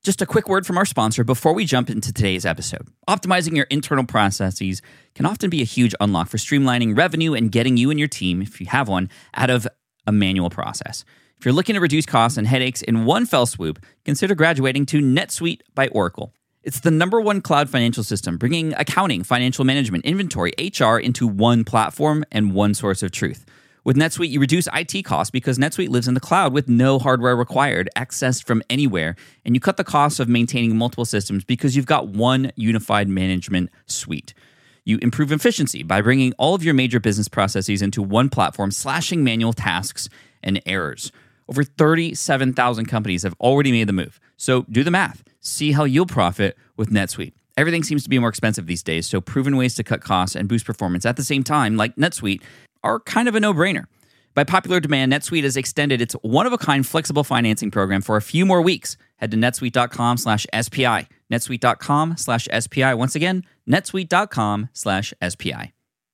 Just a quick word from our sponsor before we jump into today's episode. Optimizing your internal processes can often be a huge unlock for streamlining revenue and getting you and your team, if you have one, out of a manual process. If you're looking to reduce costs and headaches in one fell swoop, consider graduating to NetSuite by Oracle. It's the #1 cloud financial system, bringing accounting, financial management, inventory, HR into one platform and one source of truth. With NetSuite, you reduce IT costs because NetSuite lives in the cloud with no hardware required, accessed from anywhere, and you cut the cost of maintaining multiple systems because you've got one unified management suite. You improve efficiency by bringing all of your major business processes into one platform, slashing manual tasks and errors. Over 37,000 companies have already made the move. So do the math. See how you'll profit with NetSuite. Everything seems to be more expensive these days, so proven ways to cut costs and boost performance at the same time, like NetSuite, are kind of a no-brainer. By popular demand, NetSuite has extended its one-of-a-kind flexible financing program for a few more weeks. Head to netsuite.com/SPI. netsuite.com/SPI. Once again, netsuite.com/SPI.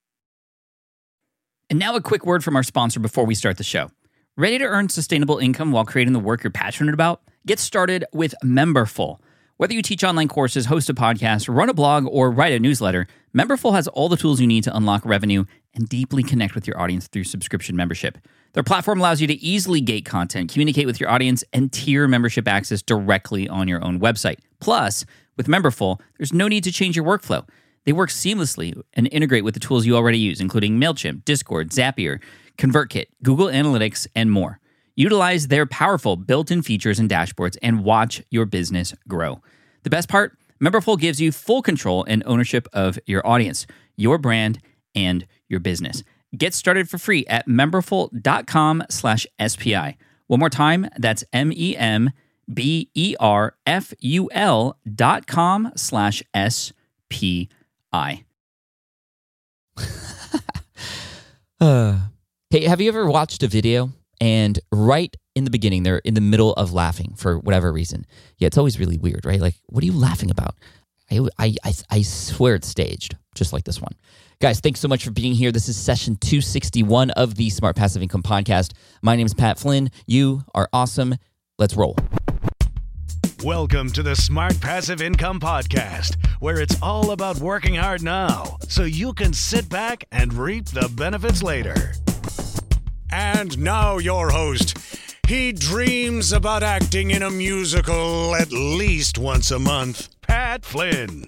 And now a quick word from our sponsor before we start the show. Ready to earn sustainable income while creating the work you're passionate about? Get started with Memberful. Whether you teach online courses, host a podcast, run a blog, or write a newsletter, Memberful has all the tools you need to unlock revenue and deeply connect with your audience through subscription membership. Their platform allows you to easily gate content, communicate with your audience, and tier membership access directly on your own website. Plus, with Memberful, there's no need to change your workflow. They work seamlessly and integrate with the tools you already use, including MailChimp, Discord, Zapier, ConvertKit, Google Analytics, and more. Utilize their powerful built-in features and dashboards and watch your business grow. The best part? Memberful gives you full control and ownership of your audience, your brand, and your business. Get started for free at memberful.com/SPI. One more time, that's memberful.com/SPI. Hey, have you ever watched a video and right in the beginning, they're in the middle of laughing for whatever reason? Yeah, it's always really weird, right? Like, what are you laughing about? I swear it's staged, just like this one. Guys, thanks so much for being here. This is session 261 of the Smart Passive Income Podcast. My name is Pat Flynn. You are awesome. Let's roll. Welcome to the Smart Passive Income Podcast, where it's all about working hard now so you can sit back and reap the benefits later. And now your host. He dreams about acting in a musical at least once a month. Pat Flynn.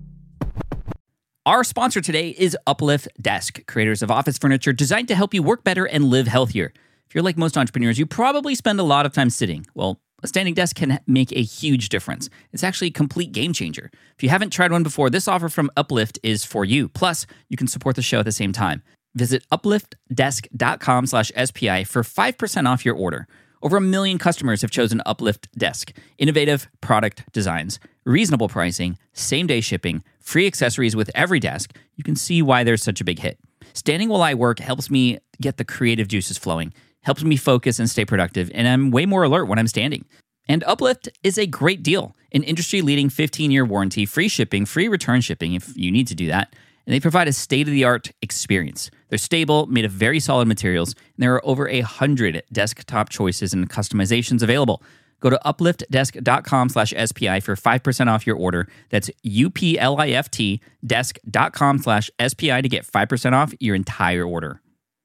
Our sponsor today is Uplift Desk, creators of office furniture designed to help you work better and live healthier. If you're like most entrepreneurs, you probably spend a lot of time sitting. Well, a standing desk can make a huge difference. It's actually a complete game changer. If you haven't tried one before, this offer from Uplift is for you. Plus, you can support the show at the same time. Visit upliftdesk.com/SPI for 5% off your order. Over 1 million customers have chosen Uplift Desk. Innovative product designs, reasonable pricing, same-day shipping, free accessories with every desk. You can see why there's such a big hit. Standing while I work helps me get the creative juices flowing, helps me focus and stay productive, and I'm way more alert when I'm standing. And Uplift is a great deal. An industry-leading 15-year warranty, free shipping, free return shipping if you need to do that. And they provide a state-of-the-art experience. They're stable, made of very solid materials, and there are over 100 desktop choices and customizations available. Go to upliftdesk.com/SPI for 5% off your order. That's UPLIFT desk.com/SPI to get 5% off your entire order.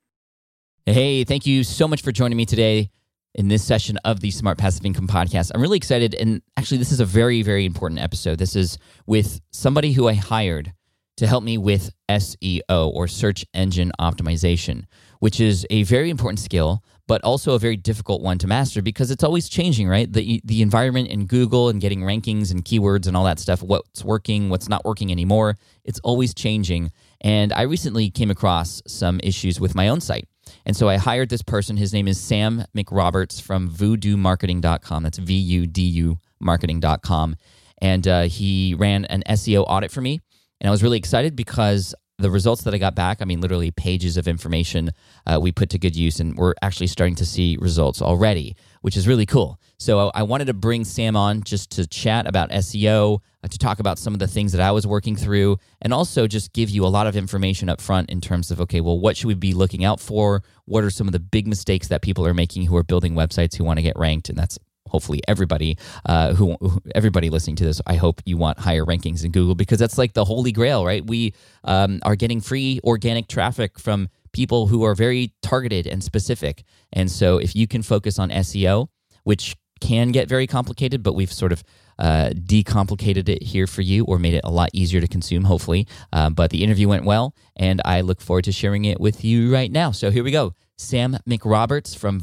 Hey, thank you so much for joining me today in this session of the Smart Passive Income Podcast. I'm really excited, and actually this is a very, very important episode. This is with somebody who I hired to help me with SEO, or search engine optimization, which is a very important skill, but also a very difficult one to master because it's always changing, right? The environment in Google and getting rankings and keywords and all that stuff, what's working, what's not working anymore, it's always changing. And I recently came across some issues with my own site. And so I hired this person. His name is Sam McRoberts from VoodooMarketing.com. That's VUDU marketing.com. And he ran an SEO audit for me. And I was really excited because the results that I got back, I mean, literally pages of information we put to good use, and we're actually starting to see results already, which is really cool. So I wanted to bring Sam on just to chat about SEO, to talk about some of the things that I was working through, and also just give you a lot of information up front in terms of, okay, well, what should we be looking out for? What are some of the big mistakes that people are making who are building websites who want to get ranked? And that's hopefully everybody everybody listening to this, I hope you want higher rankings in Google, because that's like the holy grail, right? We are getting free organic traffic from people who are very targeted and specific. And so if you can focus on SEO, which can get very complicated, but we've sort of decomplicated it here for you, or made it a lot easier to consume, hopefully. But the interview went well, and I look forward to sharing it with you right now. So here we go. Sam McRoberts from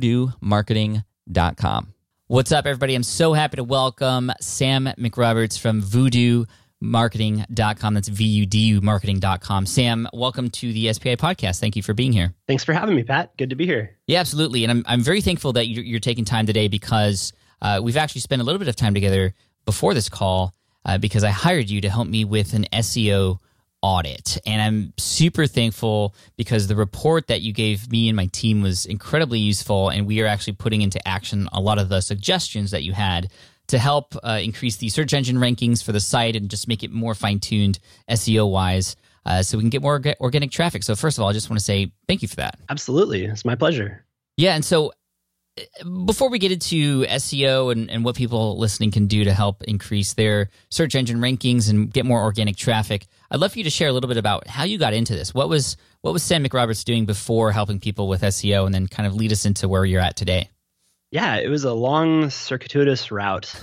VoodooMarketing.com. What's up, everybody? I'm so happy to welcome Sam McRoberts from VoodooMarketing.com. That's VUDU Marketing.com. Sam, welcome to the SPI podcast. Thank you for being here. Thanks for having me, Pat. Good to be here. Yeah, absolutely. And I'm very thankful that you're taking time today, because we've actually spent a little bit of time together before this call, because I hired you to help me with an SEO audit. And I'm super thankful because the report that you gave me and my team was incredibly useful, and we are actually putting into action a lot of the suggestions that you had to help increase the search engine rankings for the site and just make it more fine-tuned SEO-wise, so we can get more organic traffic. So first of all, I just want to say thank you for that. Absolutely. It's my pleasure. Yeah, and so before we get into SEO and what people listening can do to help increase their search engine rankings and get more organic traffic, I'd love for you to share a little bit about how you got into this. What was Sam McRoberts doing before helping people with SEO, and then kind of lead us into where you're at today? Yeah, it was a long, circuitous route.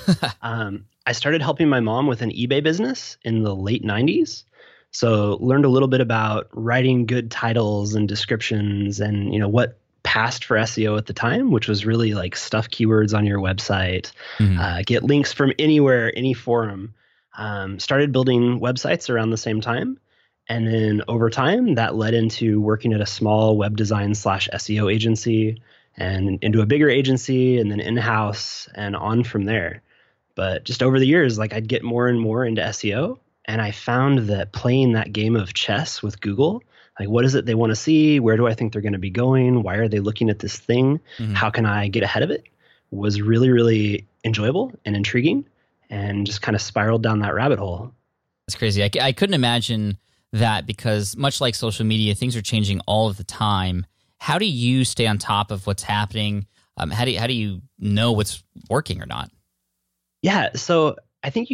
I started helping my mom with an eBay business in the late 90s. So learned a little bit about writing good titles and descriptions, and what passed for SEO at the time, which was really like stuff keywords on your website, get links from anywhere, any forum. Started building websites around the same time. And then over time, that led into working at a small web design / SEO agency, and into a bigger agency, and then in-house, and on from there. But just over the years, I'd get more and more into SEO, and I found that playing that game of chess with Google, what is it they want to see? Where do I think they're going to be going? Why are they looking at this thing? How can I get ahead of it? Was really, really enjoyable and intriguing, and just kind of spiraled down that rabbit hole. That's crazy. I couldn't imagine that, because much like social media, things are changing all of the time. How do you stay on top of what's happening? How do you know what's working or not? Yeah, so I think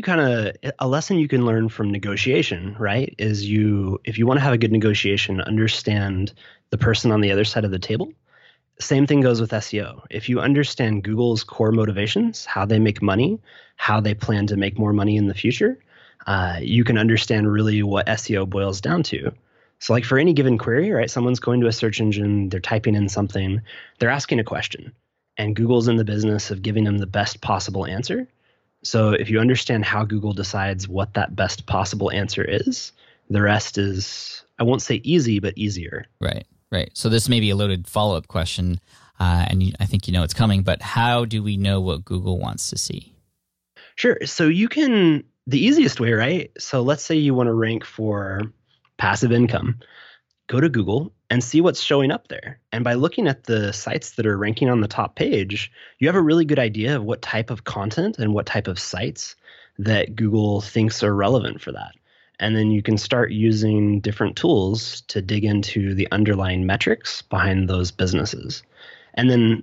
a lesson you can learn from negotiation, right, is if you want to have a good negotiation, understand the person on the other side of the table. Same thing goes with SEO. If you understand Google's core motivations, how they make money, how they plan to make more money in the future, you can understand really what SEO boils down to. So for any given query, right, someone's going to a search engine, they're typing in something, they're asking a question, and Google's in the business of giving them the best possible answer. So if you understand how Google decides what that best possible answer is, the rest is, I won't say easy, but easier. Right. So this may be a loaded follow-up question, and I think it's coming, but how do we know what Google wants to see? Sure. So the easiest way, right? So let's say you want to rank for passive income. Go to Google and see what's showing up there. And by looking at the sites that are ranking on the top page, you have a really good idea of what type of content and what type of sites that Google thinks are relevant for that. And then you can start using different tools to dig into the underlying metrics behind those businesses. And then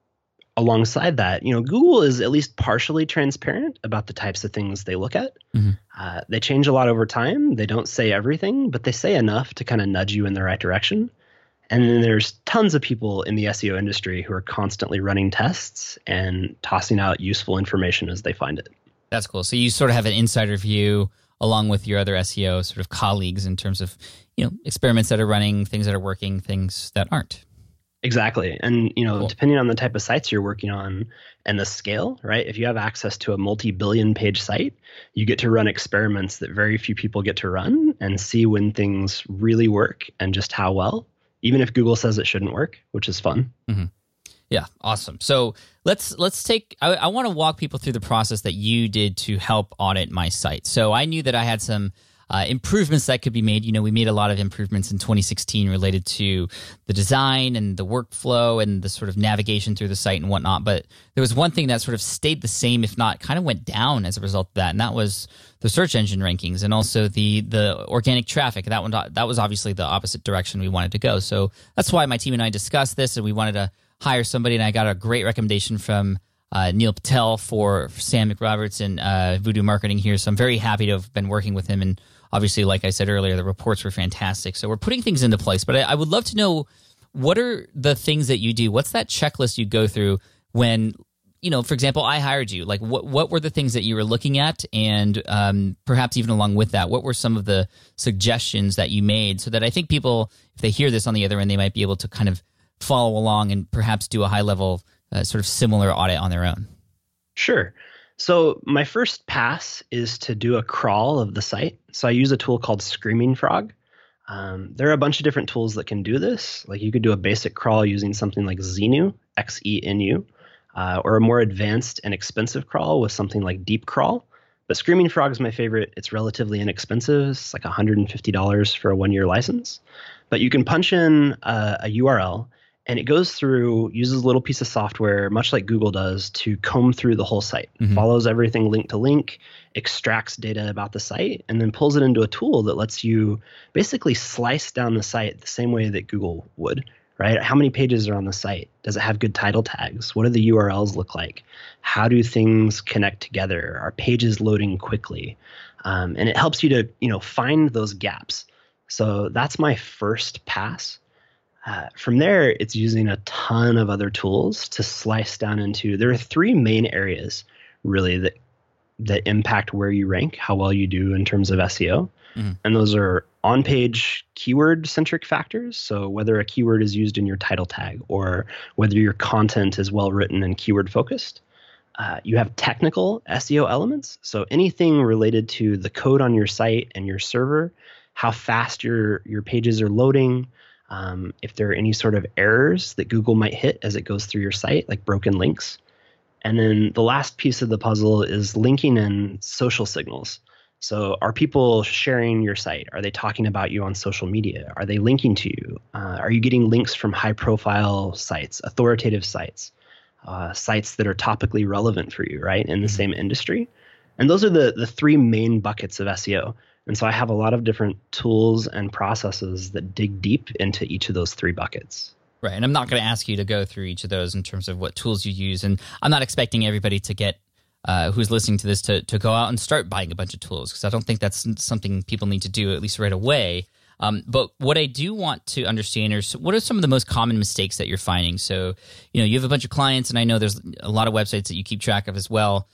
alongside that, Google is at least partially transparent about the types of things they look at. They change a lot over time. They don't say everything, but they say enough to kind of nudge you in the right direction. And then there's tons of people in the SEO industry who are constantly running tests and tossing out useful information as they find it. That's cool. So you sort of have an insider view along with your other SEO sort of colleagues in terms of, experiments that are running, things that are working, things that aren't. Exactly. And, Cool. Depending on the type of sites you're working on and the scale, right? If you have access to a multi-billion page site, you get to run experiments that very few people get to run and see when things really work and just how well, even if Google says it shouldn't work, which is fun. Mm-hmm. Yeah, awesome. So let's take, I want to walk people through the process that you did to help audit my site. So I knew that I had some improvements that could be made. We made a lot of improvements in 2016 related to the design and the workflow and the sort of navigation through the site and whatnot. But there was one thing that sort of stayed the same, if not kind of went down as a result of that, and that was the search engine rankings and also the organic traffic. That was obviously the opposite direction we wanted to go. So that's why my team and I discussed this, and we wanted to hire somebody, and I got a great recommendation from Neil Patel for Sam McRoberts and Voodoo Marketing here. So I'm very happy to have been working with him. And obviously, like I said earlier, the reports were fantastic. So we're putting things into place. But I would love to know, what are the things that you do? What's that checklist you go through when, for example, I hired you? Like, what were the things that you were looking at? And perhaps even along with that, what were some of the suggestions that you made, so that I think people, if they hear this on the other end, they might be able to kind of follow along and perhaps do a high-level sort of similar audit on their own? Sure. So my first pass is to do a crawl of the site. So I use a tool called Screaming Frog. There are a bunch of different tools that can do this. Like, you could do a basic crawl using something like Xenu, Xenu, or a more advanced and expensive crawl with something like Deep Crawl. But Screaming Frog is my favorite. It's relatively inexpensive. It's like $150 for a 1-year license. But you can punch in a URL, and it goes through, uses a little piece of software, much like Google does, to comb through the whole site. Follows everything link to link, extracts data about the site, and then pulls it into a tool that lets you basically slice down the site the same way that Google would, right? How many pages are on the site? Does it have good title tags? What do the URLs look like? How do things connect together? Are pages loading quickly? And it helps you to, find those gaps. So that's my first pass. From there, it's using a ton of other tools to slice down into. There are 3 main areas really that impact where you rank, how well you do in terms of SEO. And those are on-page keyword-centric factors. So whether a keyword is used in your title tag, or whether your content is well-written and keyword-focused. You have technical SEO elements. So anything related to the code on your site and your server, how fast your pages are loading, if there are any sort of errors that Google might hit as it goes through your site, like broken links. And then the last piece of the puzzle is linking in social signals. So are people sharing your site? Are they talking about you on social media? Are they linking to you? Are you getting links from high-profile sites, authoritative sites, sites that are topically relevant for you, right, in the same industry? And those are the 3 main buckets of SEO. And so I have a lot of different tools and processes that dig deep into each of those 3 buckets. Right. And I'm not going to ask you to go through each of those in terms of what tools you use. And I'm not expecting everybody to get, who's listening to this, to go out and start buying a bunch of tools, because I don't think that's something people need to do, at least right away. But what I do want to understand is, what are some of the most common mistakes that you're finding? So, you have a bunch of clients, and I know there's a lot of websites that you keep track of as well.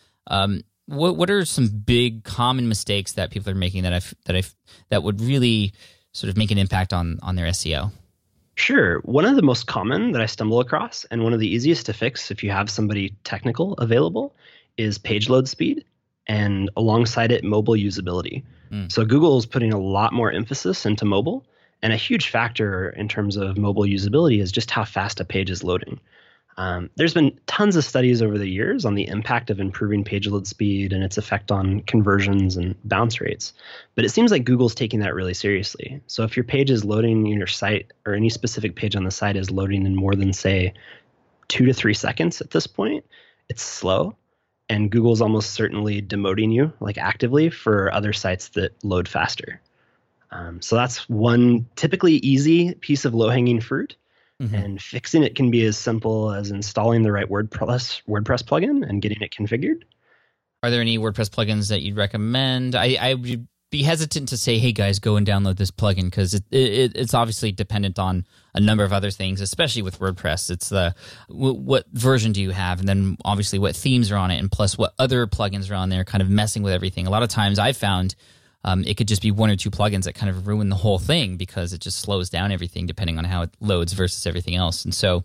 What are some big common mistakes that people are making that would really sort of make an impact on their SEO? Sure. One of the most common that I stumble across, and one of the easiest to fix if you have somebody technical available, is page load speed, and alongside it, mobile usability. So Google is putting a lot more emphasis into mobile, and a huge factor in terms of mobile usability is just how fast a page is loading. There's been tons of studies over the years on the impact of improving page load speed and its effect on conversions and bounce rates. But it seems like Google's taking that really seriously. So if your page is loading in your site, or any specific page on the site is loading in more than, say, 2 to 3 seconds at this point, it's slow. And Google's almost certainly demoting you, like actively, for other sites that load faster. So that's one typically easy piece of low-hanging fruit. And fixing it can be as simple as installing the right WordPress plugin and getting it configured. Are there any WordPress plugins that you'd recommend? I would be hesitant to say, hey guys, go and download this plugin, because it's obviously dependent on a number of other things, especially with WordPress. It's what version do you have, and then obviously what themes are on it, and plus what other plugins are on there, kind of messing with everything. A lot of times I've found it could just be 1 or 2 plugins that kind of ruin the whole thing, because it just slows down everything depending on how it loads versus everything else. And so,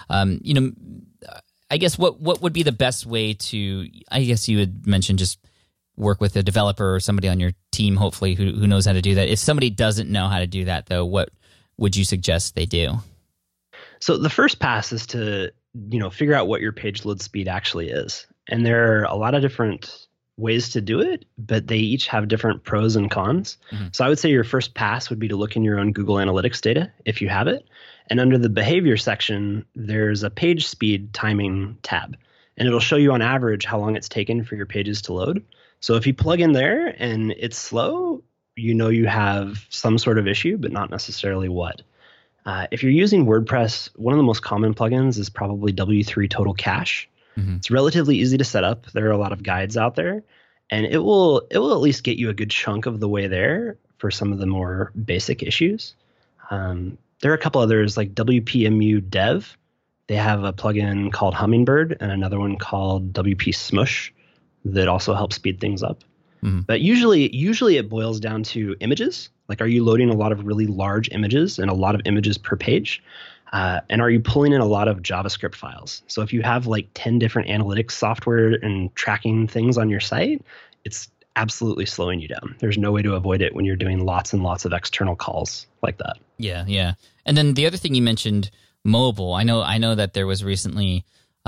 I guess what would be the best way to, I guess you had mentioned just work with a developer or somebody on your team, hopefully, who knows how to do that. If somebody doesn't know how to do that, though, what would you suggest they do? So the first pass is to, figure out what your page load speed actually is. And there are a lot of different ways to do it, but they each have different pros and cons. So I would say your first pass would be to look in your own Google Analytics data, if you have it. And under the behavior section, there's a page speed timing tab, and it'll show you on average how long it's taken for your pages to load. So if you plug in there and it's slow, you have some sort of issue, but not necessarily what. If you're using WordPress, one of the most common plugins is probably W3 Total Cache. It's relatively easy to set up. There are a lot of guides out there, and it will at least get you a good chunk of the way there for some of the more basic issues. There are a couple others like WPMU Dev. They have a plugin called Hummingbird and another one called WP Smush that also helps speed things up. But usually it boils down to images. Like, are you loading a lot of really large images and a lot of images per page? And are you pulling in a lot of JavaScript files? So if you have like 10 different analytics software and tracking things on your site, it's absolutely slowing you down. There's no way to avoid it when you're doing lots and lots of external calls like that. Yeah. And then the other thing you mentioned, mobile. I know that there was recently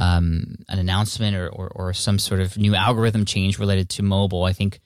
an announcement or some sort of new algorithm change related to mobile. I think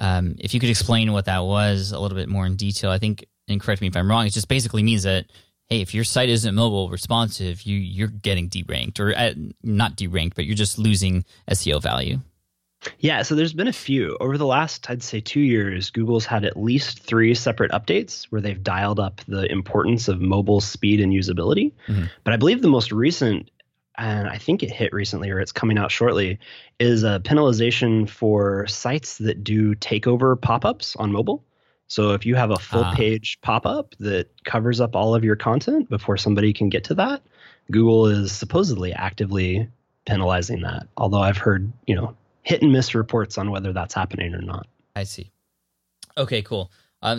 if you could explain what that was a little bit more in detail, I think, and correct me if I'm wrong, it just basically means that, hey, if your site isn't mobile responsive, you're getting deranked, or not deranked, but you're just losing SEO value. Yeah, so there's been a few. Over the last, I'd say 2 years, Google's had at least 3 separate updates where they've dialed up the importance of mobile speed and usability. But I believe the most recent, and I think it hit recently or it's coming out shortly, is a penalization for sites that do takeover pop-ups on mobile. So if you have a full page pop-up that covers up all of your content before somebody can get to that, Google is supposedly actively penalizing that. Although I've heard, hit and miss reports on whether that's happening or not. I see. Okay, cool.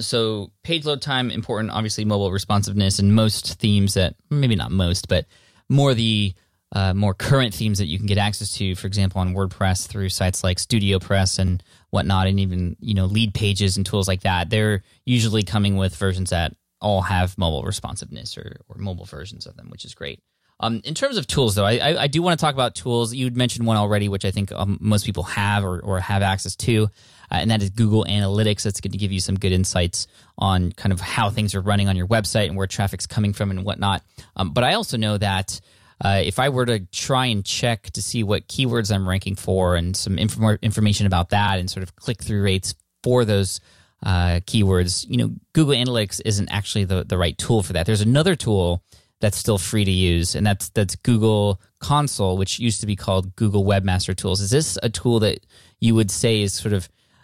So page load time, important, obviously mobile responsiveness, and most themes that, maybe not most, but more the more current themes that you can get access to, for example, on WordPress through sites like StudioPress and whatnot, and even, lead pages and tools like that. They're usually coming with versions that all have mobile responsiveness or mobile versions of them, which is great. In terms of tools, though, I do want to talk about tools. You'd mentioned one already, which I think most people have or have access to, and that is Google Analytics. That's going to give you some good insights on kind of how things are running on your website and where traffic's coming from and whatnot. But I also know that if I were to try and check to see what keywords I'm ranking for and some information about that and sort of click-through rates for those keywords, Google Analytics isn't actually the right tool for that. There's another tool that's still free to use, and that's Google Console, which used to be called Google Webmaster Tools. Is this a tool that you would say is sort of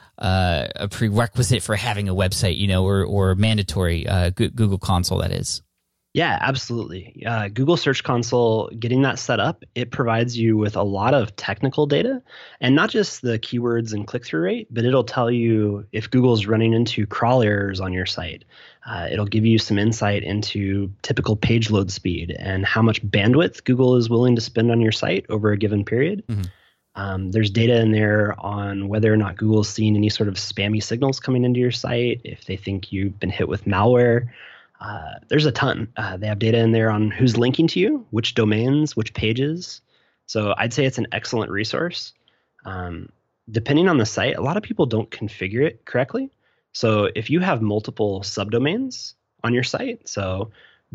a prerequisite for having a website, or mandatory, Google Console, that is? Yeah, absolutely. Google Search Console, getting that set up, it provides you with a lot of technical data, and not just the keywords and click-through rate, but it'll tell you if Google's running into crawl errors on your site. It'll give you some insight into typical page load speed and how much bandwidth Google is willing to spend on your site over a given period. There's data in there on whether or not Google's seeing any sort of spammy signals coming into your site, if they think you've been hit with malware. There's a ton. They have data in there on who's linking to you, which domains, which pages. So I'd say it's an excellent resource. Depending on the site, a lot of people don't configure it correctly. So if you have multiple subdomains on your site, so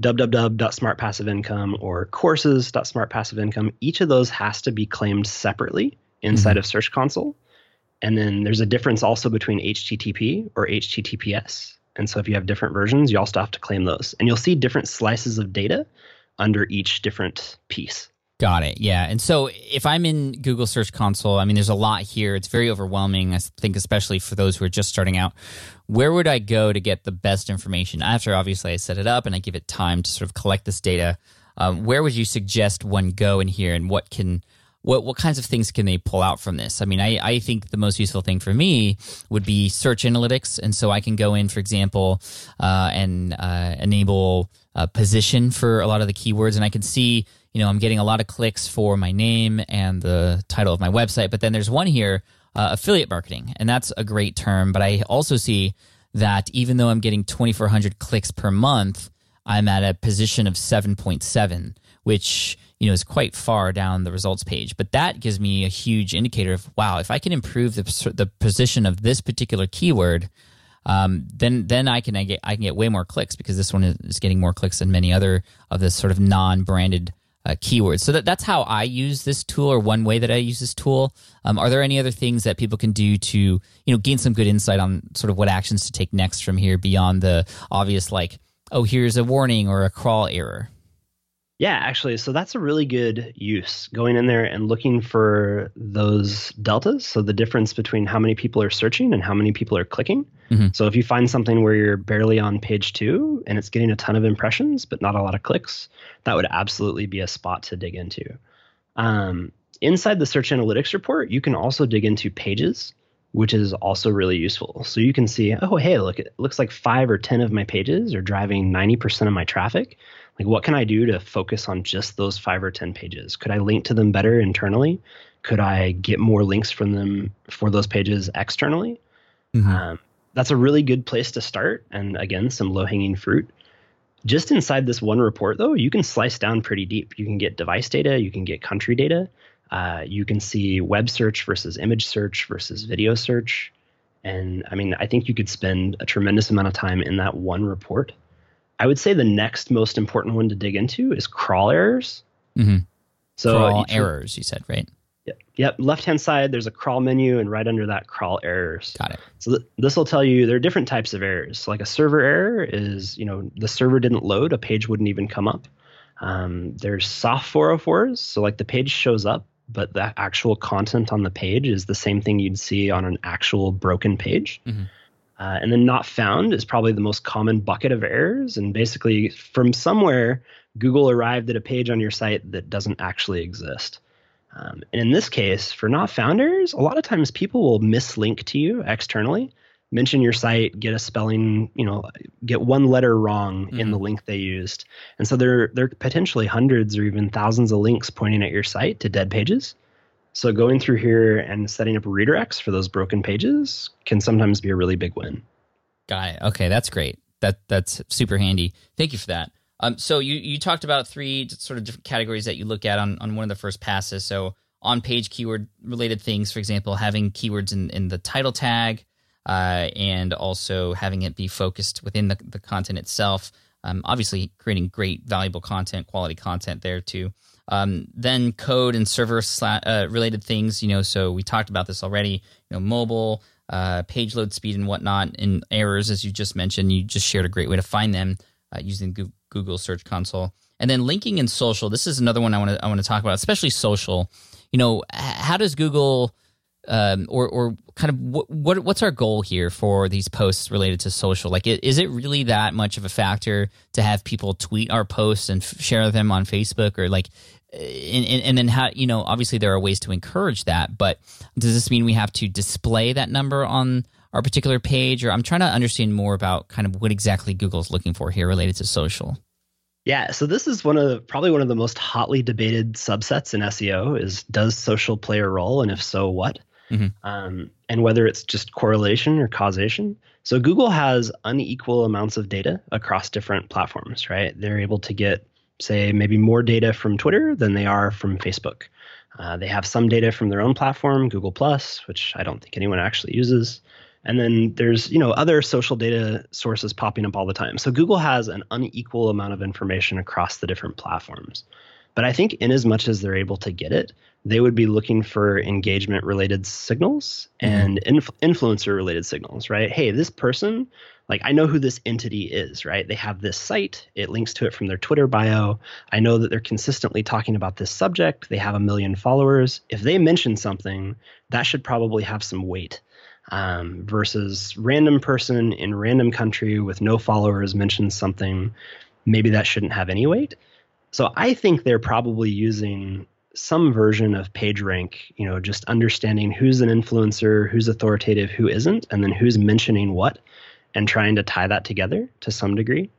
www.smartpassiveincome or courses.smartpassiveincome, each of those has to be claimed separately inside of Search Console. And then there's a difference also between HTTP or HTTPS. And so if you have different versions, you also have to claim those. And you'll see different slices of data under each different piece. Got it. Yeah. And so if I'm in Google Search Console, there's a lot here. It's very overwhelming, I think, especially for those who are just starting out. Where would I go to get the best information? After, obviously, I set it up and I give it time to sort of collect this data. Where would you suggest one go in here, and what kinds of things can they pull out from this? I think the most useful thing for me would be search analytics. And so I can go in, for example, and enable position for a lot of the keywords. And I can see, I'm getting a lot of clicks for my name and the title of my website. But then there's one here, affiliate marketing. And that's a great term. But I also see that even though I'm getting 2,400 clicks per month, I'm at a position of 7.7, which is quite far down the results page. But that gives me a huge indicator of, wow, if I can improve the position of this particular keyword, then I can get way more clicks, because this one is getting more clicks than many other of the sort of non-branded keywords. So that's how I use this tool, or one way that I use this tool. Are there any other things that people can do to gain some good insight on sort of what actions to take next from here, beyond the obvious, like, oh, here's a warning or a crawl error? Yeah, actually, so that's a really good use, going in there and looking for those deltas. So the difference between how many people are searching and how many people are clicking. So if you find something where you're barely on page 2 and it's getting a ton of impressions, but not a lot of clicks, that would absolutely be a spot to dig into. Inside the Search Analytics report, you can also dig into pages, which is also really useful. So you can see, oh, hey, look, it looks like 5 or 10 of my pages are driving 90% of my traffic. Like, what can I do to focus on just those 5 or 10 pages? Could I link to them better internally? Could I get more links from them for those pages externally? That's a really good place to start. And again, some low-hanging fruit. Just inside this one report, though, you can slice down pretty deep. You can get device data. You can get country data. You can see web search versus image search versus video search. And I mean, I think you could spend a tremendous amount of time in that one report. I would say the next most important one to dig into is crawl errors. So crawl errors, you said, right? Yep. Left-hand side, there's a crawl menu, and right under that, crawl errors. Got it. So this will tell you there are different types of errors. So like a server error is, the server didn't load, a page wouldn't even come up. There's soft 404s, so like the page shows up, but the actual content on the page is the same thing you'd see on an actual broken page. And then not found is probably the most common bucket of errors. And basically, from somewhere, Google arrived at a page on your site that doesn't actually exist. And in this case, for not found errors, a lot of times people will mislink to you externally, mention your site, get a spelling, get one letter wrong in the link they used. And so there are potentially hundreds or even thousands of links pointing at your site to dead pages. So going through here and setting up redirects for those broken pages can sometimes be a really big win. Got it. Okay, that's great. That's super handy. Thank you for that. So you talked about 3 sort of different categories that you look at on one of the first passes. So on-page keyword-related things, for example, having keywords in the title tag, and also having it be focused within the content itself. Obviously, creating great, valuable content, quality content there too. Then code and server related things. So we talked about this already. Mobile, page load speed, and whatnot, and errors, as you just mentioned. You just shared a great way to find them using Google Search Console. And then linking and social. This is another one I want to talk about, especially social. How does Google or kind of what's our goal here for these posts related to social? Like, is it really that much of a factor to have people tweet our posts and share them on Facebook, or like, and then how, obviously there are ways to encourage that, but does this mean we have to display that number on our particular page? Or I'm trying to understand more about kind of what exactly Google's looking for here related to social. Yeah, so this is probably one of the most hotly debated subsets in SEO is, does social play a role, and if so, what? And whether it's just correlation or causation. So Google has unequal amounts of data across different platforms, right? They're able to get, say, maybe more data from Twitter than they are from Facebook. They have some data from their own platform, Google+, which I don't think anyone actually uses. And then there's, other social data sources popping up all the time. So Google has an unequal amount of information across the different platforms. But I think in as much as they're able to get it, they would be looking for engagement-related signals and influencer-related signals, right? Hey, this person, like, I know who this entity is, right? They have this site. It links to it from their Twitter bio. I know that they're consistently talking about this subject. They have 1 million followers. If they mention something, that should probably have some weight. Versus random person in random country with no followers mentions something, maybe that shouldn't have any weight. So I think they're probably using some version of PageRank, just understanding who's an influencer, who's authoritative, who isn't, and then who's mentioning what, and trying to tie that together to some degree.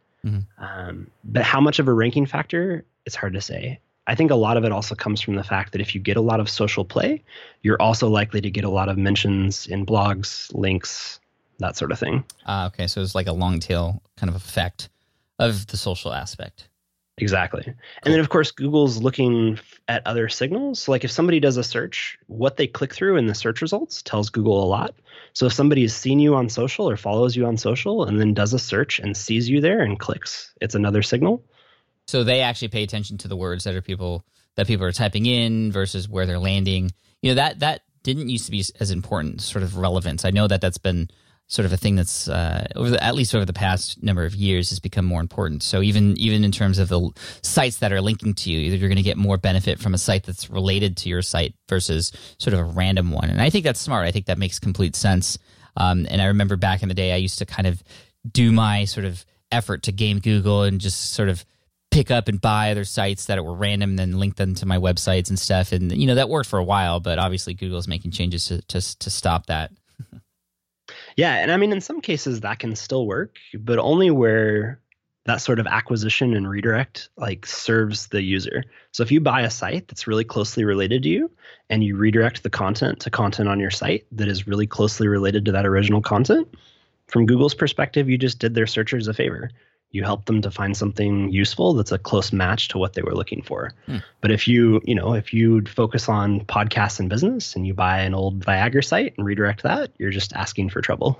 But how much of a ranking factor, it's hard to say. I think a lot of it also comes from the fact that if you get a lot of social play, you're also likely to get a lot of mentions in blogs, links, that sort of thing. Okay, so it's like a long tail kind of effect of the social aspect. Exactly. Cool. And then, of course, Google's looking at other signals. So like if somebody does a search, what they click through in the search results tells Google a lot. So if somebody has seen you on social or follows you on social and then does a search and sees you there and clicks, it's another signal. So they actually pay attention to the words that people are typing in versus where they're landing. That didn't used to be as important, sort of relevance. I know that that's been sort of a thing that's at least over the past number of years has become more important. So even in terms of the sites that are linking to you, either you're going to get more benefit from a site that's related to your site versus sort of a random one. And I think that's smart. I think that makes complete sense. And I remember back in the day, I used to kind of do my sort of effort to game Google and just sort of pick up and buy other sites that were random and then link them to my websites and stuff. And, that worked for a while, but obviously Google's making changes to stop that. Yeah, and I mean, in some cases that can still work, but only where that sort of acquisition and redirect serves the user. So if you buy a site that's really closely related to you and you redirect the content to content on your site that is really closely related to that original content, from Google's perspective, you just did their searchers a favor. You helped them to find something useful that's a close match to what they were looking for. But if you focus on podcasts and business and you buy an old Viagra site and redirect that, you're just asking for trouble.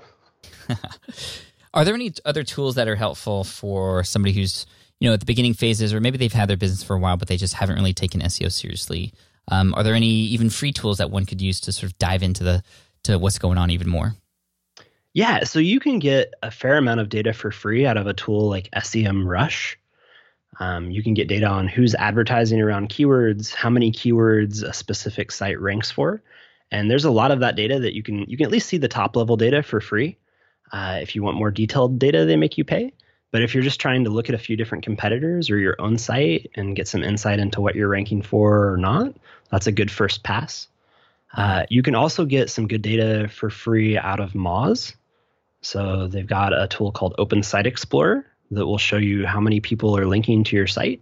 Are there any other tools that are helpful for somebody who's, at the beginning phases, or maybe they've had their business for a while, but they just haven't really taken SEO seriously? Are there any even free tools that one could use to sort of dive into to what's going on even more? Yeah, so you can get a fair amount of data for free out of a tool like SEMrush. You can get data on who's advertising around keywords, how many keywords a specific site ranks for. And there's a lot of that data that you can at least see the top level data for free. If you want more detailed data, they make you pay. But if you're just trying to look at a few different competitors or your own site and get some insight into what you're ranking for or not, that's a good first pass. You can also get some good data for free out of Moz. So they've got a tool called Open Site Explorer that will show you how many people are linking to your site,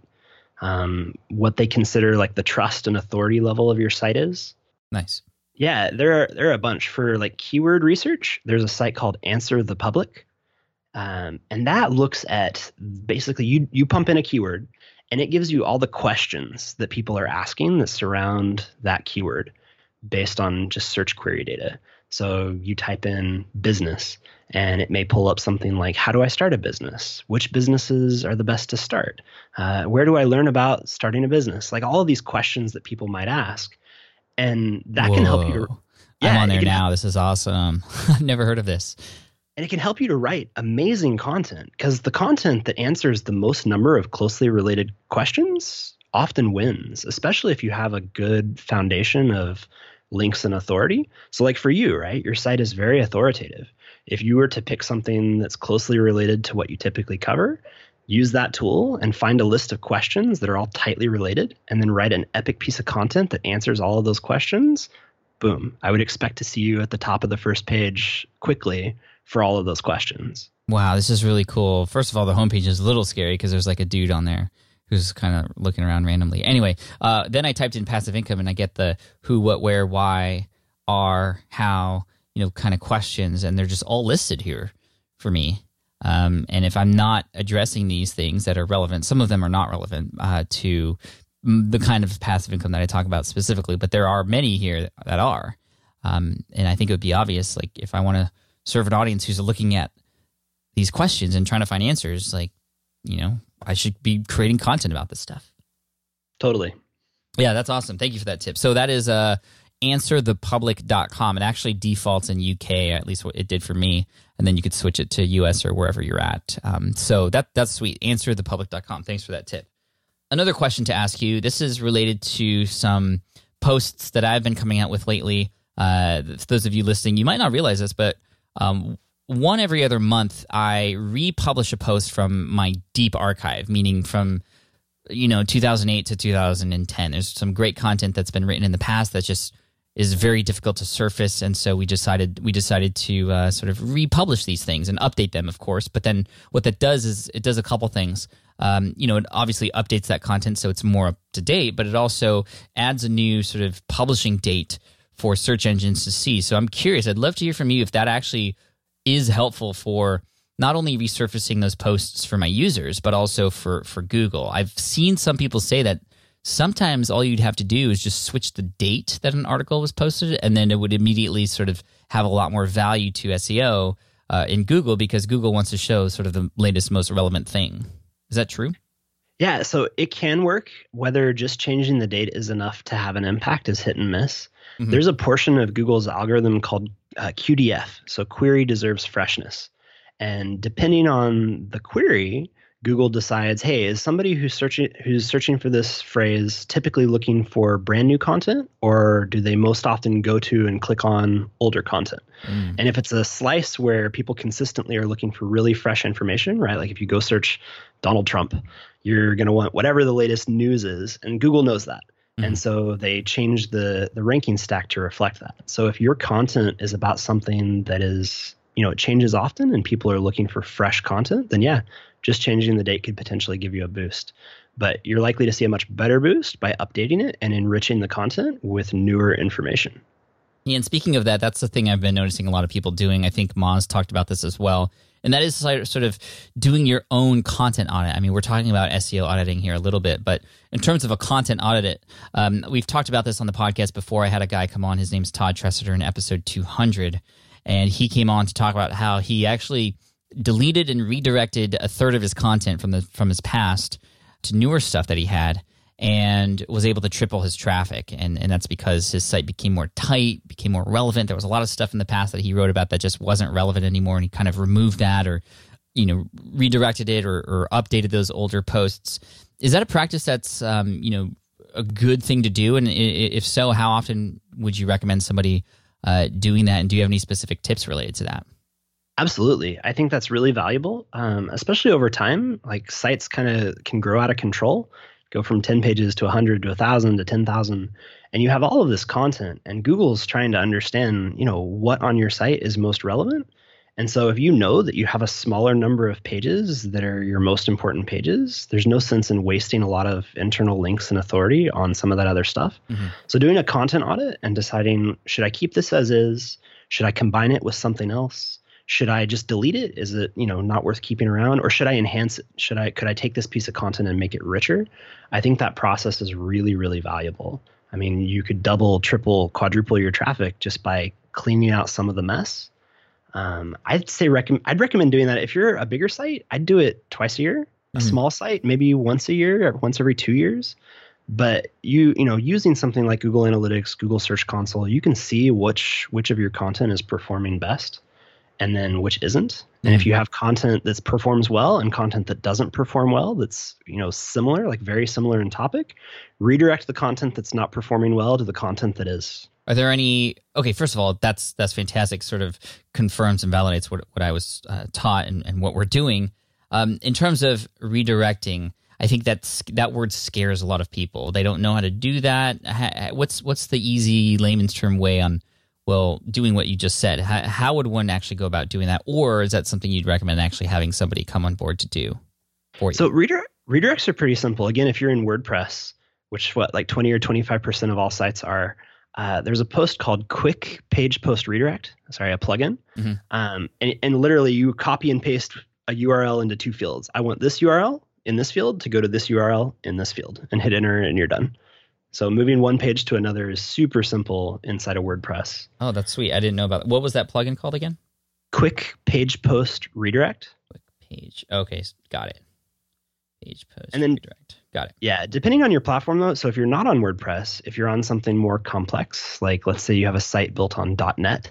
what they consider the trust and authority level of your site is. Nice. Yeah, there are a bunch. For keyword research, there's a site called Answer the Public. And that looks at basically you pump in a keyword and it gives you all the questions that people are asking that surround that keyword based on just search query data. So you type in business and it may pull up something like, how do I start a business? Which businesses are the best to start? Where do I learn about starting a business? All of these questions that people might ask. And that can help you to... I'm on there now. This is awesome. I've never heard of this. And it can help you to write amazing content, because the content that answers the most number of closely related questions often wins, especially if you have a good foundation of links and authority. So for you, right, your site is very authoritative. If you were to pick something that's closely related to what you typically cover, use that tool and find a list of questions that are all tightly related, and then write an epic piece of content that answers all of those questions. Boom. I would expect to see you at the top of the first page quickly for all of those questions. Wow, this is really cool. First of all, the homepage is a little scary because there's a dude on there who's kind of looking around randomly. Anyway, then I typed in passive income and I get the who, what, where, why, are, how, kind of questions, and they're just all listed here for me. And if I'm not addressing these things that are relevant, some of them are not relevant to the kind of passive income that I talk about specifically, but there are many here that are. And I think it would be obvious, if I want to serve an audience who's looking at these questions and trying to find answers, I should be creating content about this stuff. Totally. Yeah, that's awesome. Thank you for that tip. So that is answerthepublic.com. It actually defaults in UK, at least what it did for me, and then you could switch it to US or wherever you're at. So that's sweet. Answerthepublic.com. Thanks for that tip. Another question to ask you. This is related to some posts that I've been coming out with lately. For those of you listening, you might not realize this, but one every other month, I republish a post from my deep archive, meaning from 2008 to 2010. There's some great content that's been written in the past that just is very difficult to surface, and so we decided to sort of republish these things and update them, of course. But then what that does is it does a couple things. It obviously updates that content so it's more up to date, but it also adds a new sort of publishing date for search engines to see. So I'm curious. I'd love to hear from you if that actually is helpful for not only resurfacing those posts for my users, but also for Google. I've seen some people say that sometimes all you'd have to do is just switch the date that an article was posted, and then it would immediately sort of have a lot more value to SEO in Google, because Google wants to show sort of the latest, most relevant thing. Is that true? Yeah, so it can work. Whether just changing the date is enough to have an impact is hit and miss. Mm-hmm. There's a portion of Google's algorithm called QDF. So query deserves freshness. And depending on the query, Google decides, hey, is somebody who's searching for this phrase typically looking for brand new content, or do they most often go to and click on older content? And if it's a slice where people consistently are looking for really fresh information, right? Like if you go search Donald Trump, you're going to want whatever the latest news is, and Google knows that. And so they change the ranking stack to reflect that. So if your content is about something that is, it changes often and people are looking for fresh content, then yeah, just changing the date could potentially give you a boost. But you're likely to see a much better boost by updating it and enriching the content with newer information. Yeah, and speaking of that, that's the thing I've been noticing a lot of people doing. I think Moz talked about this as well. And that is sort of doing your own content audit. I mean, we're talking about SEO auditing here a little bit, but in terms of a content audit, we've talked about this on the podcast before. I had a guy come on. His name's Todd Tressiter in episode 200. And he came on to talk about how he actually deleted and redirected a third of his content from his past to newer stuff that he had, and was able to triple his traffic. And that's because his site became more tight, became more relevant. There was a lot of stuff in the past that he wrote about that just wasn't relevant anymore, and he kind of removed that, or redirected it, or updated those older posts. Is that a practice that's a good thing to do? And if so, how often would you recommend somebody doing that? And do you have any specific tips related to that? Absolutely. I think that's really valuable, especially over time. Like sites kind of can grow out of control, go from 10 pages to 100 to 1,000 to 10,000. And you have all of this content, and Google's trying to understand, what on your site is most relevant. And so if you know that you have a smaller number of pages that are your most important pages, there's no sense in wasting a lot of internal links and authority on some of that other stuff. So doing a content audit and deciding, should I keep this as is? Should I combine it with something else? Should I just delete it? Is it, not worth keeping around? Or should I enhance it? Could I take this piece of content and make it richer? I think that process is really, really valuable. I mean, you could double, triple, quadruple your traffic just by cleaning out some of the mess. I'd recommend doing that. If you're a bigger site, I'd do it twice a year. A small site, maybe once a year or once every 2 years. But using something like Google Analytics, Google Search Console, you can see which of your content is performing best, and then which isn't. And if you have content that performs well and content that doesn't perform well, that's similar, like very similar in topic, redirect the content that's not performing well to the content that is. Are there any? Okay, first of all, that's fantastic. Sort of confirms and validates what I was taught and what we're doing. In terms of redirecting, I think that word scares a lot of people. They don't know how to do that. What's the easy layman's term way on doing what you just said? How would one actually go about doing that? Or is that something you'd recommend actually having somebody come on board to do for you? So redirects are pretty simple. Again, if you're in WordPress, which like 20 or 25% of all sites are, there's a post called Quick Page Post Redirect. Sorry, a plugin. And literally you copy and paste a URL into two fields. I want this URL in this field to go to this URL in this field, and hit enter and you're done. So moving one page to another is super simple inside of WordPress. Oh, that's sweet. I didn't know about that. What was that plugin called again? Quick Page Post Redirect. Quick Page. Okay, got it. Page Post and then, Redirect. Got it. Yeah, depending on your platform though. So if you're not on WordPress, if you're on something more complex, like let's say you have a site built on .NET,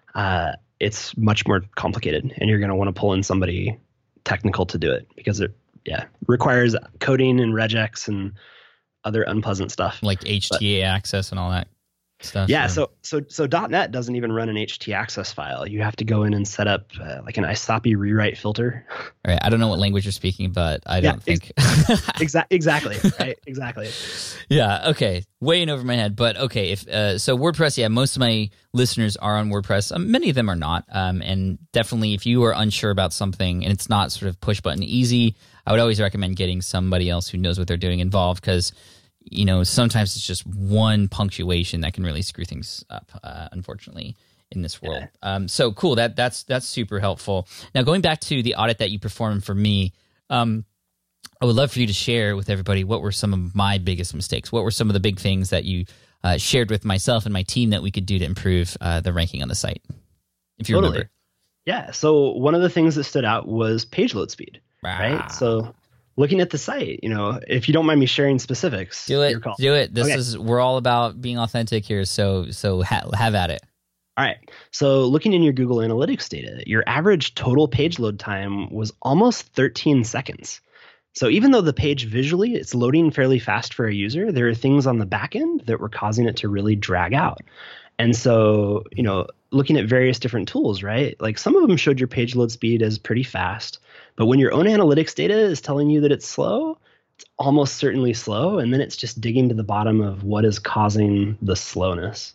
it's much more complicated, and you're going to want to pull in somebody technical to do it, because it requires coding and regex and other unpleasant stuff like HTA access and all that stuff. Yeah, so .NET doesn't even run an HT access file. You have to go in and set up like an ISAPI rewrite filter. All right, I don't know what language you're speaking, but I don't think exactly right, exactly. Yeah, okay, way in over my head, but okay. If so, WordPress. Yeah, most of my listeners are on WordPress. Many of them are not, and definitely if you are unsure about something and it's not sort of push button easy, I would always recommend getting somebody else who knows what they're doing involved, because sometimes it's just one punctuation that can really screw things up, unfortunately, in this world. Yeah. So cool. That's super helpful. Now, going back to the audit that you performed for me, I would love for you to share with everybody what were some of my biggest mistakes. What were some of the big things that you shared with myself and my team that we could do to improve the ranking on the site, if you remember? Yeah. So one of the things that stood out was page load speed. Right. So looking at the site, if you don't mind me sharing specifics, do it. This is, we're all about being authentic here. So have at it. All right. So looking in your Google Analytics data, your average total page load time was almost 13 seconds. So even though the page visually it's loading fairly fast for a user, there are things on the back end that were causing it to really drag out. And so, looking at various different tools, right? Like some of them showed your page load speed as pretty fast, but when your own analytics data is telling you that it's slow, it's almost certainly slow. And then it's just digging to the bottom of what is causing the slowness.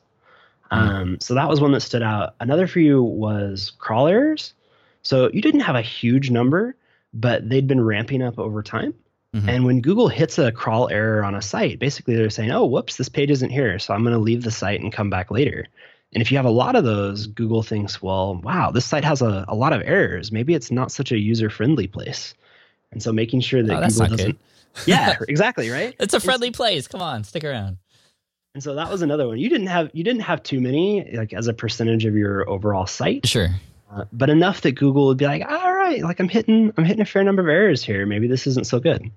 So that was one that stood out. Another for you was crawl errors. So you didn't have a huge number, but they'd been ramping up over time. Mm-hmm. And when Google hits a crawl error on a site, basically they're saying, oh, whoops, this page isn't here. So I'm going to leave the site and come back later. And if you have a lot of those, Google thinks, well, wow, this site has a lot of errors. Maybe it's not such a user-friendly place. And so making sure that Google doesn't. Good. Yeah, exactly, right? It's a friendly place. Come on, stick around. And so that was another one. You didn't have too many, like as a percentage of your overall site. Sure. But enough that Google would be like, all right, like I'm hitting a fair number of errors here. Maybe this isn't so good.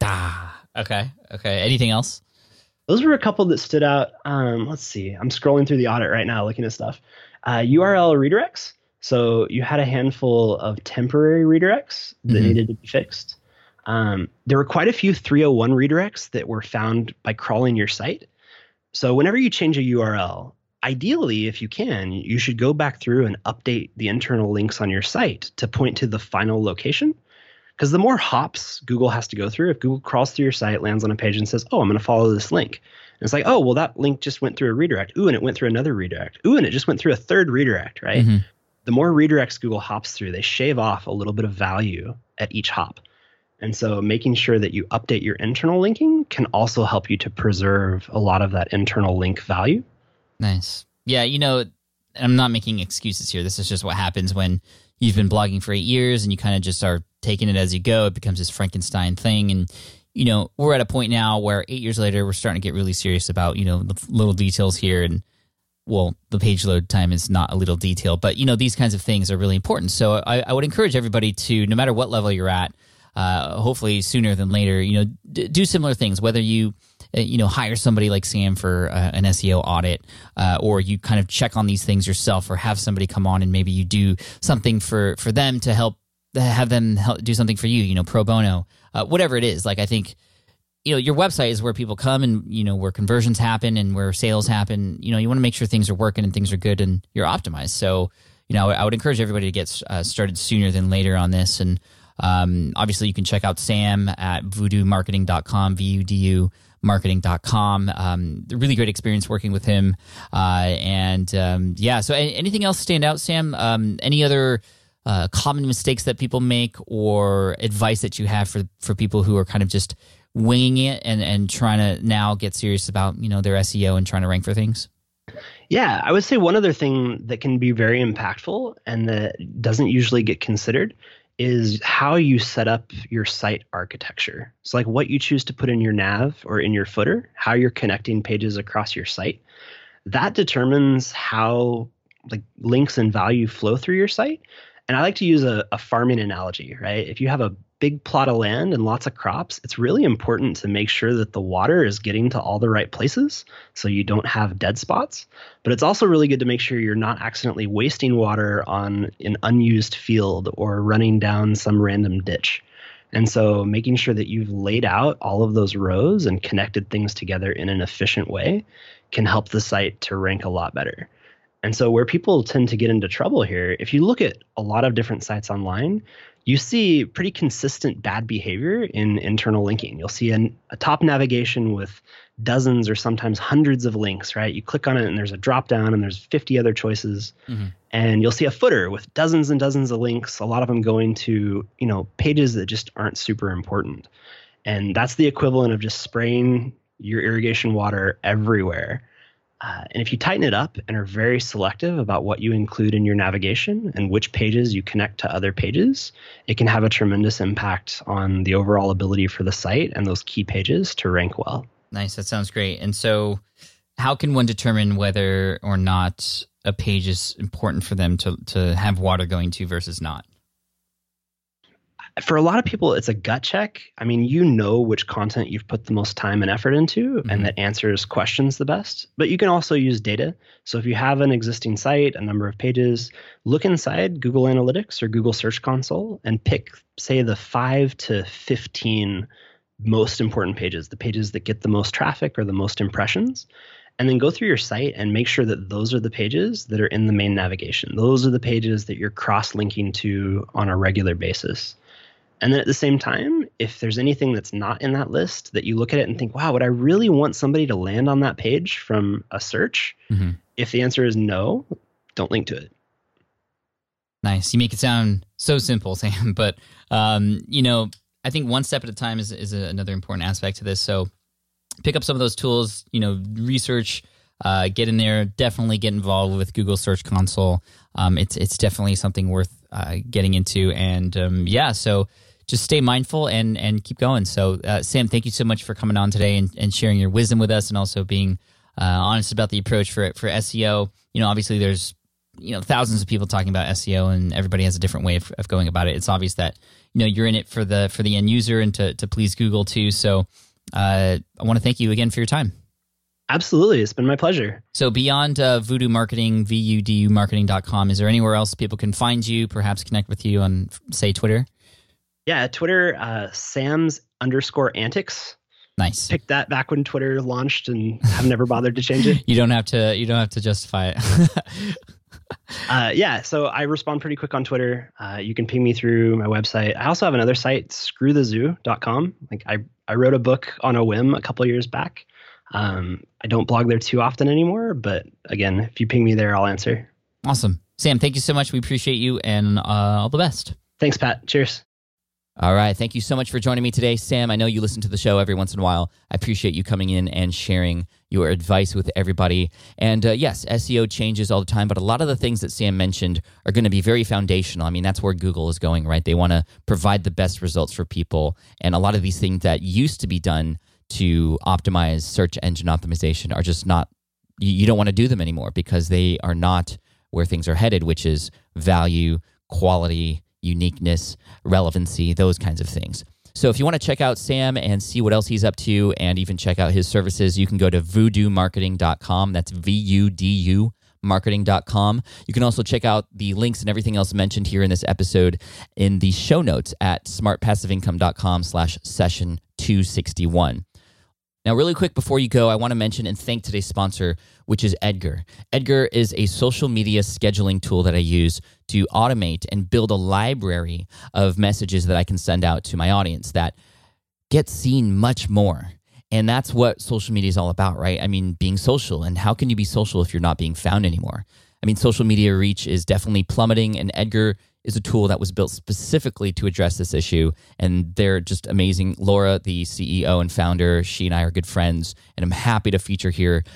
Okay. Anything else? Those were a couple that stood out. Let's see. I'm scrolling through the audit right now, looking at stuff. URL redirects. So you had a handful of temporary redirects that needed to be fixed. There were quite a few 301 redirects that were found by crawling your site. So whenever you change a URL, ideally, if you can, you should go back through and update the internal links on your site to point to the final location. Because the more hops Google has to go through, if Google crawls through your site, lands on a page and says, oh, I'm going to follow this link. And it's like, oh, well, that link just went through a redirect. Ooh, and it went through another redirect. Ooh, and it just went through a third redirect, right? Mm-hmm. The more redirects Google hops through, they shave off a little bit of value at each hop. And so making sure that you update your internal linking can also help you to preserve a lot of that internal link value. Nice. Yeah, I'm not making excuses here. This is just what happens when you've been blogging for 8 years and you kind of just are taking it as you go. It becomes this Frankenstein thing. And, we're at a point now where 8 years later, we're starting to get really serious about, the little details here. And, well, the page load time is not a little detail, but, these kinds of things are really important. So I would encourage everybody to, no matter what level you're at, hopefully sooner than later, do similar things, whether you hire somebody like Sam for an SEO audit, or you kind of check on these things yourself, or have somebody come on and maybe you do something for them to have them do something for you, pro bono, whatever it is. Like, I think, your website is where people come and, where conversions happen and where sales happen. You want to make sure things are working and things are good and you're optimized. So, I would encourage everybody to get started sooner than later on this. And obviously you can check out Sam at voodoomarketing.com, VUDU marketing.com. Really great experience working with him. So anything else stand out, Sam? Any other common mistakes that people make, or advice that you have for people who are kind of just winging it and trying to now get serious about, their SEO and trying to rank for things? Yeah, I would say one other thing that can be very impactful and that doesn't usually get considered is how you set up your site architecture. So like what you choose to put in your nav or in your footer, how you're connecting pages across your site. That determines how like links and value flow through your site. And I like to use a farming analogy, right? If you have a big plot of land and lots of crops, it's really important to make sure that the water is getting to all the right places so you don't have dead spots. But it's also really good to make sure you're not accidentally wasting water on an unused field or running down some random ditch. And so making sure that you've laid out all of those rows and connected things together in an efficient way can help the site to rank a lot better. And so where people tend to get into trouble here, if you look at a lot of different sites online, you see pretty consistent bad behavior in internal linking. You'll see a top navigation with dozens or sometimes hundreds of links, right? You click on it and there's a drop down and there's 50 other choices. Mm-hmm. And you'll see a footer with dozens and dozens of links, a lot of them going to, pages that just aren't super important. And that's the equivalent of just spraying your irrigation water everywhere. And if you tighten it up and are very selective about what you include in your navigation and which pages you connect to other pages, it can have a tremendous impact on the overall ability for the site and those key pages to rank well. Nice. That sounds great. And so how can one determine whether or not a page is important for them to have water going to versus not? For a lot of people, it's a gut check. I mean, you know which content you've put the most time and effort into and that answers questions the best. But you can also use data. So if you have an existing site, a number of pages, look inside Google Analytics or Google Search Console and pick, say, the 5 to 15 most important pages, the pages that get the most traffic or the most impressions. And then go through your site and make sure that those are the pages that are in the main navigation. Those are the pages that you're cross-linking to on a regular basis. And then at the same time, if there's anything that's not in that list that you look at it and think, wow, would I really want somebody to land on that page from a search? If the answer is no, don't link to it. Nice. You make it sound so simple, Sam. But, I think one step at a time is another important aspect to this. So pick up some of those tools, research, get in there, definitely get involved with Google Search Console. It's definitely something worth getting into. And so just stay mindful and keep going. So Sam, thank you so much for coming on today and sharing your wisdom with us and also being honest about the approach for SEO. Obviously there's thousands of people talking about SEO and everybody has a different way of going about it. It's obvious that you're in it for the end user and to please Google too. So I want to thank you again for your time. Absolutely. It's been my pleasure. So beyond Voodoo Marketing, VUDUmarketing.com, is there anywhere else people can find you, perhaps connect with you on, say, Twitter? Yeah, Twitter, Sams_antics. Nice. Picked that back when Twitter launched and have never bothered to change it. You don't have to justify it. So I respond pretty quick on Twitter. You can ping me through my website. I also have another site, screwthezoo.com. I wrote a book on a whim a couple of years back. I don't blog there too often anymore, but again, if you ping me there, I'll answer. Awesome. Sam, thank you so much. We appreciate you and all the best. Thanks, Pat. Cheers. All right. Thank you so much for joining me today. Sam, I know you listen to the show every once in a while. I appreciate you coming in and sharing your advice with everybody. And yes, SEO changes all the time, but a lot of the things that Sam mentioned are going to be very foundational. I mean, that's where Google is going, right? They want to provide the best results for people. And a lot of these things that used to be done to optimize search engine optimization are just not, you don't want to do them anymore because they are not where things are headed, which is value, quality, uniqueness, relevancy, those kinds of things. So if you want to check out Sam and see what else he's up to and even check out his services, you can go to VUDUmarketing.com. That's VUDU marketing.com. You can also check out the links and everything else mentioned here in this episode in the show notes at smartpassiveincome.com/session261. Now, really quick before you go, I want to mention and thank today's sponsor, which is Edgar. Edgar is a social media scheduling tool that I use to automate and build a library of messages that I can send out to my audience that get seen much more. And that's what social media is all about, right? I mean, being social. And how can you be social if you're not being found anymore? I mean, social media reach is definitely plummeting, and Edgar is a tool that was built specifically to address this issue, and they're just amazing. Laura, the CEO and founder, she and I are good friends, and I'm happy to feature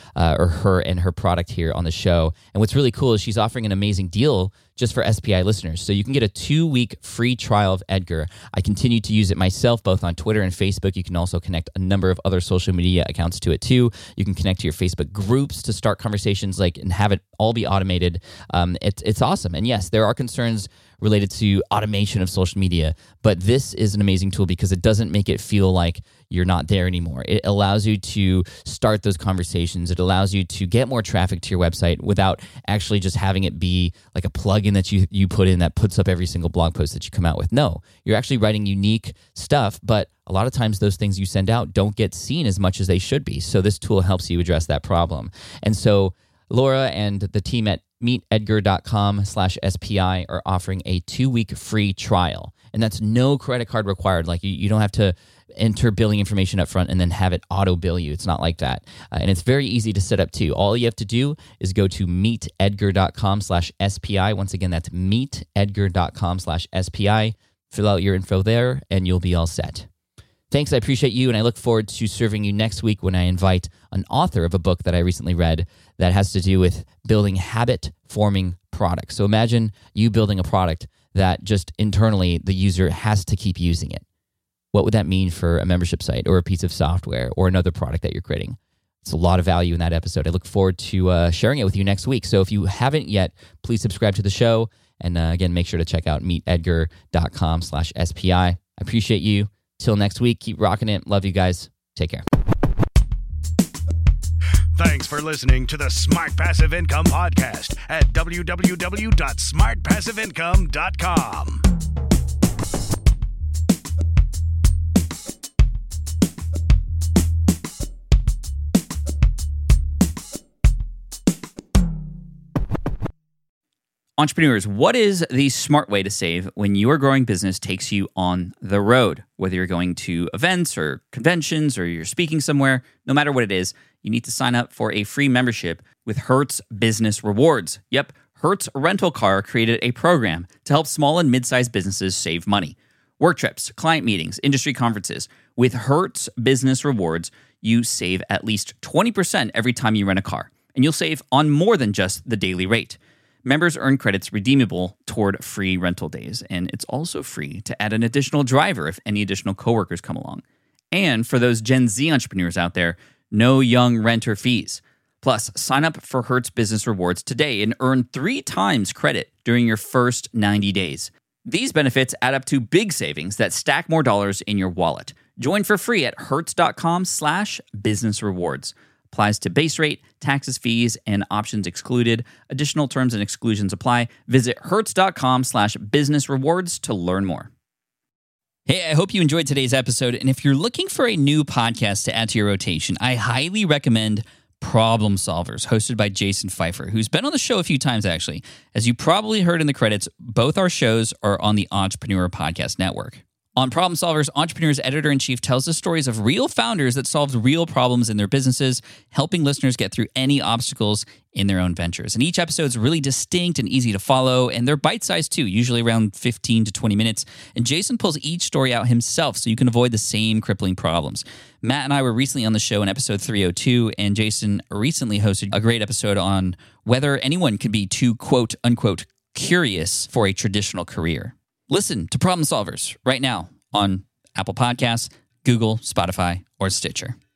her and her product here on the show. And what's really cool is she's offering an amazing deal just for SPI listeners. So you can get a 2-week free trial of Edgar. I continue to use it myself, both on Twitter and Facebook. You can also connect a number of other social media accounts to it too. You can connect to your Facebook groups to start conversations and have it all be automated. It's awesome. And yes, there are concerns related to automation of social media, but this is an amazing tool because it doesn't make it feel like you're not there anymore. It allows you to start those conversations. It allows you to get more traffic to your website without actually just having it be like a plugin that you put in that puts up every single blog post that you come out with. No, you're actually writing unique stuff, but a lot of times those things you send out don't get seen as much as they should be. So this tool helps you address that problem. And so Laura and the team at meetedgar.com/SPI are offering a 2-week free trial. And that's no credit card required. Like you don't have to enter billing information up front and then have it auto bill you. It's not like that. And it's very easy to set up too. All you have to do is go to meetedgar.com/SPI. Once again, that's meetedgar.com/SPI. Fill out your info there and you'll be all set. Thanks, I appreciate you, and I look forward to serving you next week when I invite an author of a book that I recently read that has to do with building habit-forming products. So imagine you building a product that just internally the user has to keep using it. What would that mean for a membership site or a piece of software or another product that you're creating? It's a lot of value in that episode. I look forward to sharing it with you next week. So if you haven't yet, please subscribe to the show And again, make sure to check out meetedgar.com/SPI. I appreciate you. Till next week, keep rocking it. Love you guys. Take care. Thanks for listening to the Smart Passive Income Podcast at www.smartpassiveincome.com. Entrepreneurs, what is the smart way to save when your growing business takes you on the road? Whether you're going to events or conventions or you're speaking somewhere, no matter what it is, you need to sign up for a free membership with Hertz Business Rewards. Yep, Hertz Rental Car created a program to help small and mid-sized businesses save money. Work trips, client meetings, industry conferences. With Hertz Business Rewards, you save at least 20% every time you rent a car, and you'll save on more than just the daily rate. Members earn credits redeemable toward free rental days, and it's also free to add an additional driver if any additional coworkers come along. And for those Gen Z entrepreneurs out there, no young renter fees. Plus, sign up for Hertz Business Rewards today and earn 3 times credit during your first 90 days. These benefits add up to big savings that stack more dollars in your wallet. Join for free at hertz.com/business rewards. Applies to base rate, taxes, fees, and options excluded. Additional terms and exclusions apply. Visit hertz.com/business rewards to learn more. Hey, I hope you enjoyed today's episode. And if you're looking for a new podcast to add to your rotation, I highly recommend Problem Solvers, hosted by Jason Pfeiffer, who's been on the show a few times, actually. As you probably heard in the credits, both our shows are on the Entrepreneur Podcast Network. On Problem Solvers, Entrepreneur's editor-in-chief tells the stories of real founders that solved real problems in their businesses, helping listeners get through any obstacles in their own ventures. And each episode is really distinct and easy to follow, and they're bite-sized too, usually around 15 to 20 minutes. And Jason pulls each story out himself so you can avoid the same crippling problems. Matt and I were recently on the show in episode 302, and Jason recently hosted a great episode on whether anyone could be too quote-unquote curious for a traditional career. Listen to Problem Solvers right now on Apple Podcasts, Google, Spotify, or Stitcher.